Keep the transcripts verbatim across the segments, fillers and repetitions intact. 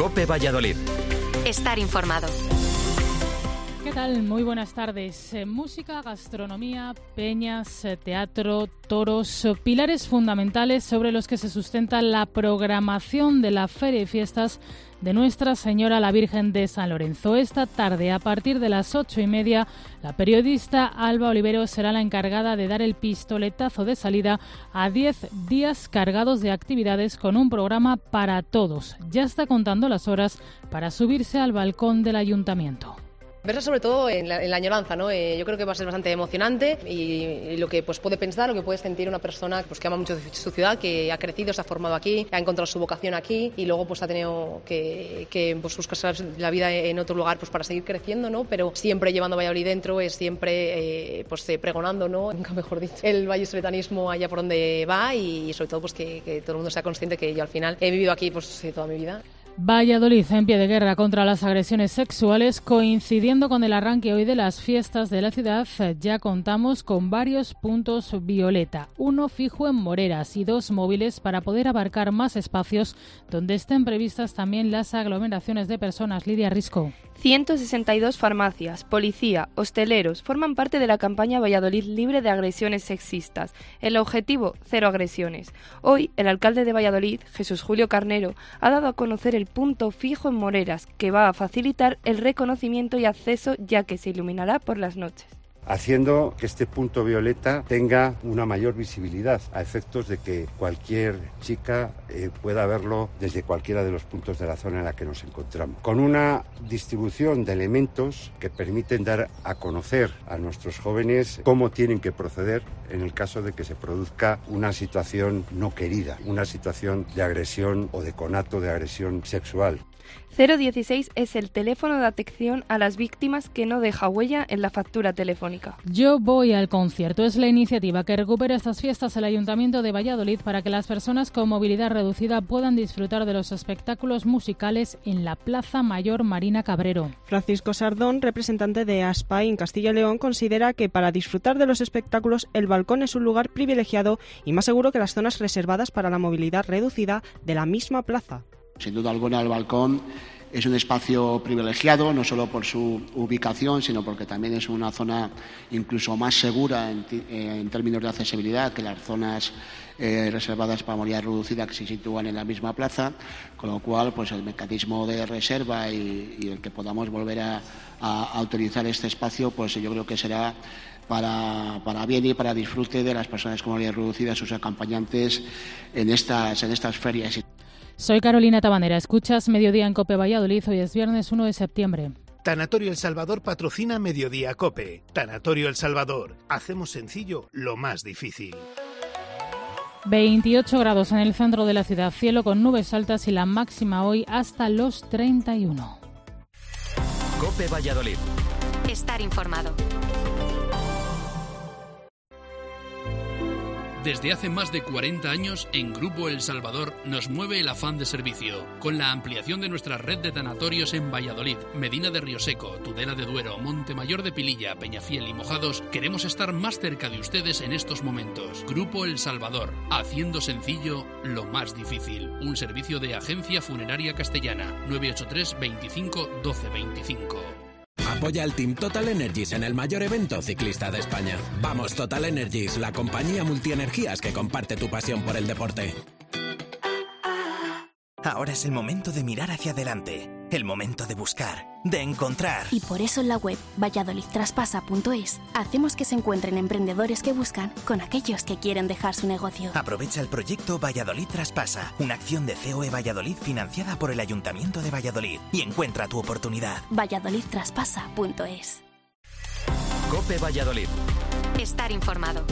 COPE Valladolid. Estar informado. ¿Qué tal? Muy buenas tardes. Eh, música, gastronomía, peñas, eh, teatro, toros, eh, pilares fundamentales sobre los que se sustenta la programación de la Feria y Fiestas de Nuestra Señora la Virgen de San Lorenzo. Esta tarde, a partir de las ocho y media, la periodista Alba Olivero será la encargada de dar el pistoletazo de salida a diez días cargados de actividades con un programa para todos. Ya está contando las horas para subirse al balcón del ayuntamiento. Versa sobre todo en la, en la añoranza, ¿no? Eh, yo creo que va a ser bastante emocionante y, y lo que pues, puede pensar, lo que puede sentir una persona pues, que ama mucho su ciudad, que ha crecido, se ha formado aquí, ha encontrado su vocación aquí y luego pues ha tenido que, que pues, buscarse la vida en otro lugar pues, para seguir creciendo, ¿no? Pero siempre llevando Valladolid dentro, es siempre eh, pues, eh, pregonando, ¿no? Nunca mejor dicho, el vallisoletanismo allá por donde va y sobre todo pues, que, que todo el mundo sea consciente que yo al final he vivido aquí pues, toda mi vida. Valladolid en pie de guerra contra las agresiones sexuales. Coincidiendo con el arranque hoy de las fiestas de la ciudad, ya contamos con varios puntos violeta, uno fijo en Moreras y dos móviles para poder abarcar más espacios donde estén previstas también las aglomeraciones de personas. Lidia Risco. ciento sesenta y dos farmacias, policía, hosteleros forman parte de la campaña Valladolid libre de agresiones sexistas. El objetivo, cero agresiones. Hoy, el alcalde de Valladolid, Jesús Julio Carnero, ha dado a conocer el punto fijo en Moreras, que va a facilitar el reconocimiento y acceso ya que se iluminará por las noches, haciendo que este punto violeta tenga una mayor visibilidad a efectos de que cualquier chica eh, pueda verlo desde cualquiera de los puntos de la zona en la que nos encontramos, con una distribución de elementos que permiten dar a conocer a nuestros jóvenes cómo tienen que proceder en el caso de que se produzca una situación no querida, una situación de agresión o de conato de agresión sexual. cero dieciséis es el teléfono de atención a las víctimas que no deja huella en la factura telefónica. Yo voy al concierto. Es la iniciativa que recupera estas fiestas el Ayuntamiento de Valladolid para que las personas con movilidad reducida puedan disfrutar de los espectáculos musicales en la Plaza Mayor Marina Cabrero. Francisco Sardón, representante de ASPAI en Castilla y León, considera que para disfrutar de los espectáculos el balcón es un lugar privilegiado y más seguro que las zonas reservadas para la movilidad reducida de la misma plaza. Sin duda alguna, el balcón es un espacio privilegiado, no solo por su ubicación, sino porque también es una zona incluso más segura en, en términos de accesibilidad que las zonas eh, reservadas para movilidad reducida que se sitúan en la misma plaza, con lo cual pues el mecanismo de reserva y, y el que podamos volver a, a, a utilizar este espacio, pues yo creo que será Para, para bien y para disfrute de las personas con movilidad reducida, sus acompañantes en estas, en estas ferias. Soy Carolina Tabanera, escuchas Mediodía en COPE Valladolid, hoy es viernes uno de septiembre. Tanatorio El Salvador patrocina Mediodía COPE. Tanatorio El Salvador, hacemos sencillo lo más difícil. veintiocho grados en el centro de la ciudad, cielo con nubes altas y la máxima hoy hasta los treinta y uno. COPE Valladolid. Estar informado. Desde hace más de cuarenta años, en Grupo El Salvador nos mueve el afán de servicio. Con la ampliación de nuestra red de tanatorios en Valladolid, Medina de Rioseco, Tudela de Duero, Montemayor de Pililla, Peñafiel y Mojados, queremos estar más cerca de ustedes en estos momentos. Grupo El Salvador, haciendo sencillo lo más difícil. Un servicio de Agencia Funeraria Castellana, nueve ocho tres, veinticinco, doce veinticinco. Apoya al Team Total Energies en el mayor evento ciclista de España. Vamos Total Energies, la compañía multienergías que comparte tu pasión por el deporte. Ahora es el momento de mirar hacia adelante, el momento de buscar, de encontrar. Y por eso en la web valladolid traspasa punto es hacemos que se encuentren emprendedores que buscan con aquellos que quieren dejar su negocio. Aprovecha el proyecto Valladolid Traspasa, una acción de C O E Valladolid financiada por el Ayuntamiento de Valladolid, y encuentra tu oportunidad. valladolid traspasa punto es. COPE Valladolid. Estar informado.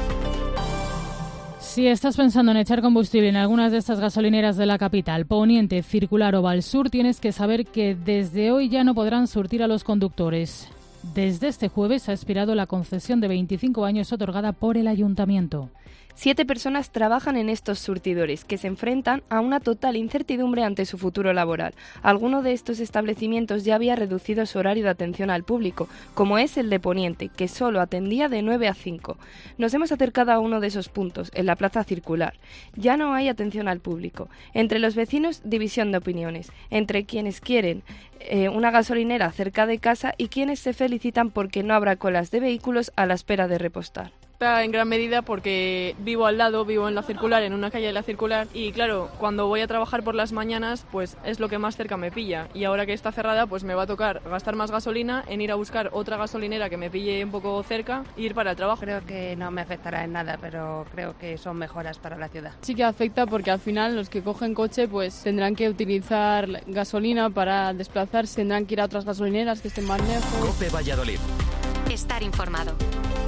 Si estás pensando en echar combustible en algunas de estas gasolineras de la capital, Poniente, Circular o Valsur, tienes que saber que desde hoy ya no podrán surtir a los conductores. Desde este jueves ha expirado la concesión de veinticinco años otorgada por el Ayuntamiento. Siete personas trabajan en estos surtidores, que se enfrentan a una total incertidumbre ante su futuro laboral. Alguno de estos establecimientos ya había reducido su horario de atención al público, como es el de Poniente, que solo atendía de nueve a cinco. Nos hemos acercado a uno de esos puntos, en la Plaza Circular. Ya no hay atención al público. Entre los vecinos, división de opiniones. Entre quienes quieren eh, una gasolinera cerca de casa y quienes se felicitan porque no habrá colas de vehículos a la espera de repostar. En gran medida porque vivo al lado, vivo en la Circular, en una calle de la Circular, y claro, cuando voy a trabajar por las mañanas, pues es lo que más cerca me pilla, y ahora que está cerrada, pues me va a tocar gastar más gasolina en ir a buscar otra gasolinera que me pille un poco cerca e ir para el trabajo. Creo que no me afectará en nada, pero creo que son mejoras para la ciudad. Sí que afecta porque al final los que cogen coche pues tendrán que utilizar gasolina para desplazarse, tendrán que ir a otras gasolineras que estén más lejos. COPE Valladolid. Estar informado.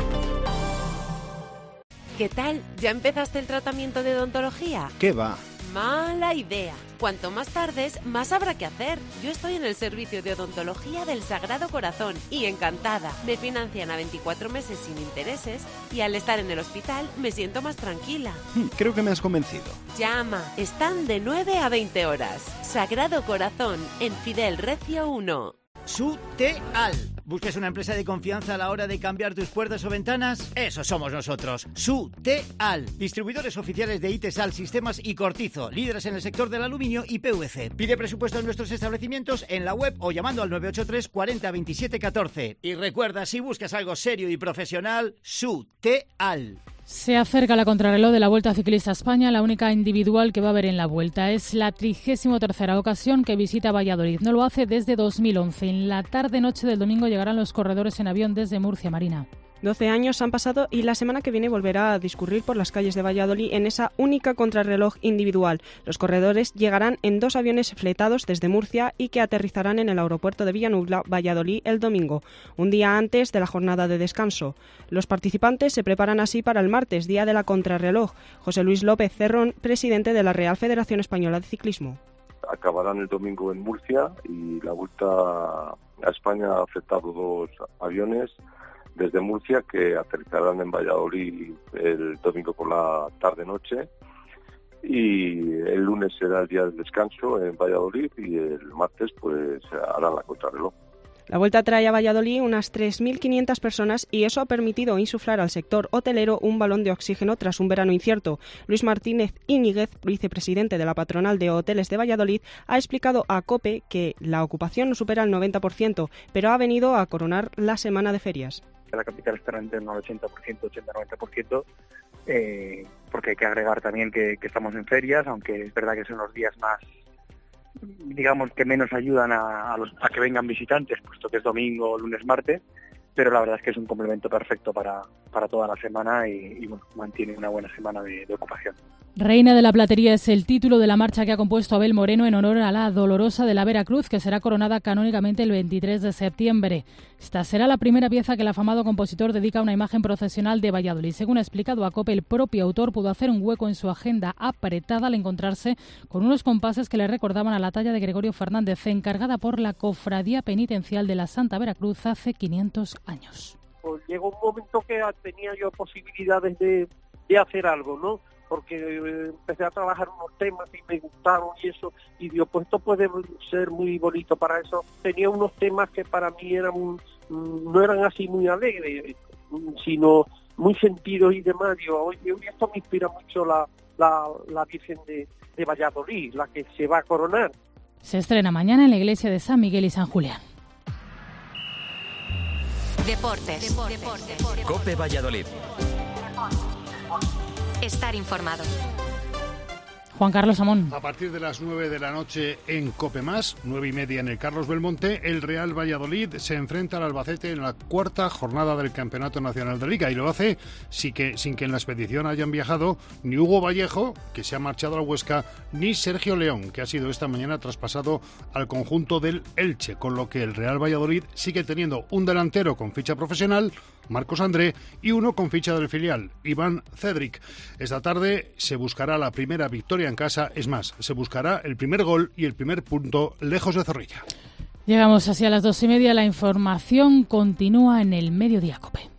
¿Qué tal? ¿Ya empezaste el tratamiento de odontología? ¿Qué va? Mala idea. Cuanto más tardes, más habrá que hacer. Yo estoy en el servicio de odontología del Sagrado Corazón y encantada. Me financian a veinticuatro meses sin intereses y al estar en el hospital me siento más tranquila. Creo que me has convencido. Llama. Están de nueve a veinte horas. Sagrado Corazón, en Fidel Recio uno. Suteal. ¿Buscas una empresa de confianza a la hora de cambiar tus puertas o ventanas? Eso somos nosotros. Suteal. Distribuidores oficiales de Itesal, Sistemas y Cortizo. Líderes en el sector del aluminio y P V C. Pide presupuesto en nuestros establecimientos en la web o llamando al nueve ocho tres cuarenta veintisiete catorce. Y recuerda, si buscas algo serio y profesional, Suteal. Se acerca la contrarreloj de la Vuelta Ciclista a España, la única individual que va a haber en la Vuelta. Es la trigésima tercera ocasión que visita Valladolid. No lo hace desde dos mil once. En la tarde-noche del domingo llegarán los corredores en avión desde Murcia, Marina. doce años han pasado y la semana que viene volverá a discurrir por las calles de Valladolid en esa única contrarreloj individual. Los corredores llegarán en dos aviones fletados desde Murcia y que aterrizarán en el aeropuerto de Villanueva, Valladolid, el domingo, un día antes de la jornada de descanso. Los participantes se preparan así para el martes, día de la contrarreloj. José Luis López Cerrón, presidente de la Real Federación Española de Ciclismo. Acabarán el domingo en Murcia y la Vuelta a España ha afectado dos aviones desde Murcia que aterrizarán en Valladolid el domingo por la tarde-noche y el lunes será el día del descanso en Valladolid y el martes pues harán la contrarreloj. La Vuelta trae a Valladolid unas tres mil quinientas personas y eso ha permitido insuflar al sector hotelero un balón de oxígeno tras un verano incierto. Luis Martínez Íñiguez, vicepresidente de la Patronal de Hoteles de Valladolid, ha explicado a COPE que la ocupación no supera el noventa por ciento, pero ha venido a coronar la semana de ferias. La capital estará en torno al ochenta por ciento, ochenta a noventa por ciento, eh, porque hay que agregar también que, que estamos en ferias, aunque es verdad que son los días más, digamos, que menos ayudan a, a, los, a que vengan visitantes, puesto que es domingo, lunes, martes, pero la verdad es que es un complemento perfecto para, para toda la semana y, y bueno, mantiene una buena semana de, de ocupación. Reina de la Platería es el título de la marcha que ha compuesto Abel Moreno en honor a la Dolorosa de la Veracruz, que será coronada canónicamente el veintitrés de septiembre. Esta será la primera pieza que el afamado compositor dedica a una imagen procesional de Valladolid. Según ha explicado a COPE, el propio autor pudo hacer un hueco en su agenda apretada al encontrarse con unos compases que le recordaban a la talla de Gregorio Fernández, encargada por la Cofradía Penitencial de la Santa Veracruz hace quinientos años. Pues llegó un momento que tenía yo posibilidades de, de hacer algo, ¿no? Porque empecé a trabajar unos temas y me gustaron y eso, y digo, pues esto puede ser muy bonito para eso. Tenía unos temas que para mí eran no eran así muy alegres, sino muy sentidos y demás. Digo, oye, esto me inspira mucho la, la, la Virgen de, de Valladolid, la que se va a coronar. Se estrena mañana en la iglesia de San Miguel y San Julián. Deportes. Deportes. Deportes. COPE Valladolid. Estar informado. Juan Carlos Amón. A partir de las nueve de la noche en COPE Más, nueve y media en el Carlos Belmonte, el Real Valladolid se enfrenta al Albacete en la cuarta jornada del Campeonato Nacional de Liga y lo hace sin que, sin que en la expedición hayan viajado ni Hugo Vallejo, que se ha marchado a la Huesca, ni Sergio León, que ha sido esta mañana traspasado al conjunto del Elche, con lo que el Real Valladolid sigue teniendo un delantero con ficha profesional, Marcos André, y uno con ficha del filial, Iván Cedric. Esta tarde se buscará la primera victoria en casa, es más, se buscará el primer gol y el primer punto lejos de Zorrilla. Llegamos así a las dos y media, la información continúa en el Mediodía COPE.